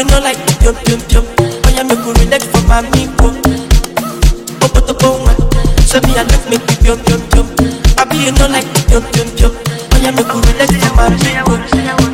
know like jump, jump, jump. Oh yeah, make we relax for my amigo. Opo to go one. So me I like make we jump, jump, jump. I be you know like jump, jump, jump. Oh yeah, make we relax for my amigo.